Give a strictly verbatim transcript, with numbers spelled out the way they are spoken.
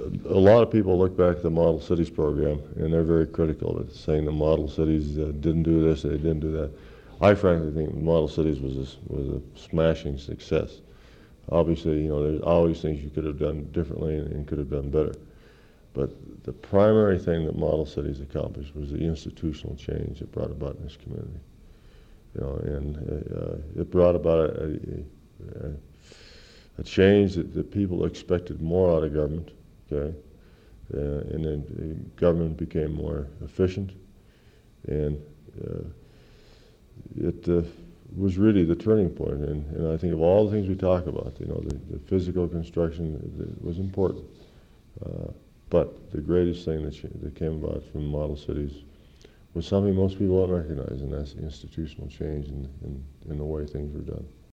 a lot of people look back at the Model Cities program, and they're very critical of it, saying the Model Cities uh, didn't do this, they didn't do that. I frankly think Model Cities was a, was a smashing success. Obviously, you know, there's always things you could have done differently and, and could have done better. But the primary thing that Model Cities accomplished was the institutional change it brought about in this community. You know, and uh, it brought about a, a, a change that, that people expected more out of government, okay? Uh, and then the government became more efficient, and uh, it uh, was really the turning point. And, and I think of all the things we talk about, you know, the, the physical construction was important. Uh, but the greatest thing that, that came about from Model Cities was something most people don't recognize, and that's institutional change in, in, in the way things were done.